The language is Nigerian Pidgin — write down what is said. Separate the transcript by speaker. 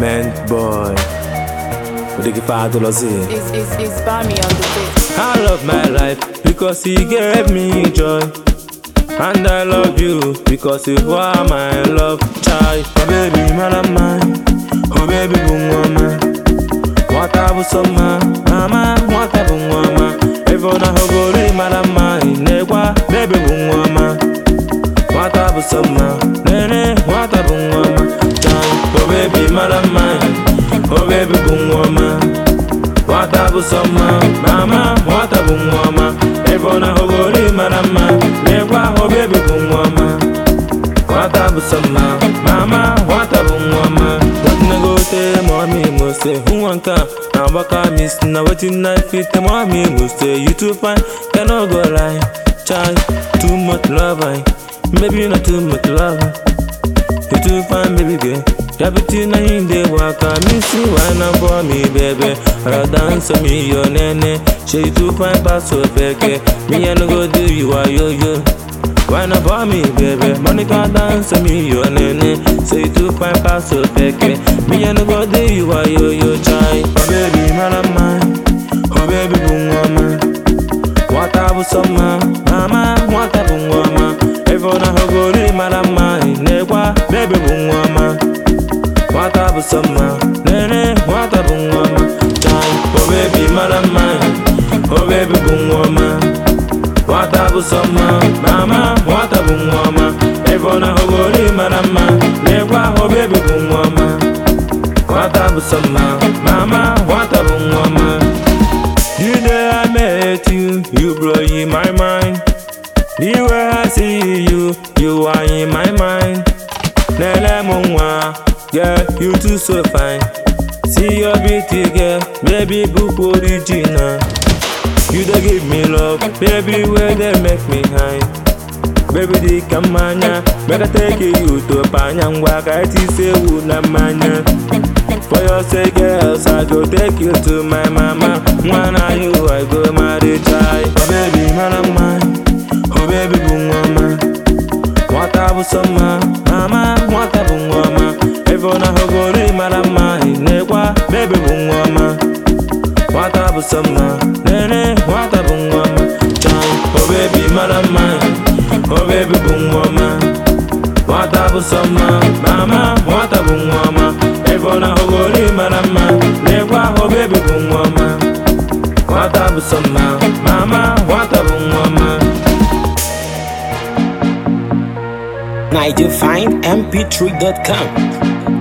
Speaker 1: Man boy, what they give $5 in.
Speaker 2: It's Bami on the beat.
Speaker 1: I love my life because he gave me joy. And I love you because you are my love child. My baby, man of mine. Oh baby, boom, mama. What I was so mama, what I boom, mama. Everyone I go to man of mine. Negwa, baby, boom, mama. What I was so nene, what I boom, mama. Oh baby, man of mine. Oh baby, boom, mama. What I was so mama, what I boom, mama. Everyone I go to man of mine. Negwa, oh baby, boom, mama. What I was so mama, what I boom, mama. Mommy must say, who want come? Now back I miss, now waiting I fit. Mommy must say, you too fine, cannot go lie. Child, too much love, maybe not too much love. You too fine, baby girl. Everything I in the walk, I miss you, why not for me, baby? I'll dance on me, your nene. She too fine, pass so fake. Me and go do you are yo. Why not for me, baby? Money can dance on me, your nene. Say too fine, pass so fake. Me and go do you are yo child. Oh baby, man of mine. Oh baby, boom, mama. What I was so mama, what I boom, mama. Everyone I go to man of mine. Negwa, baby, boom, mama. What I was so nene, what I boom, mama. Child, oh baby, man of mine. Oh baby, boom, mama. What I was so mama, what I boom, mama. Everyone I go to man of mine. Negwa, oh baby, boom, mama. What I was so mama, what I boom, mama. The day I met you, you blow in my mind. The way I see you, you are in my mind. Nele mwa, girl, you too so fine. See your beauty, girl, baby book original. You don't give me love, baby, where they make me high. Baby, the kamanya, make I take you to Panyangwa, I say una manya. For your sake, girls, I go take you to my mama. When are you, I go marry child. Oh baby, man of mine. Oh baby, boom, mama. What I was so mama, what I boom, mama. Everyone I go to man of mine. Negwa, baby, boom, mama. What I was so nene, what I boom, mama. Child, oh baby, man of mine. Oh baby, boom, mama. What I was so mama, what I boom, mama. Everyone I go to man of mine. Negwa, oh baby, boom, mama. What I was so mama, what I boom, mama.
Speaker 3: Now you find mp3.com.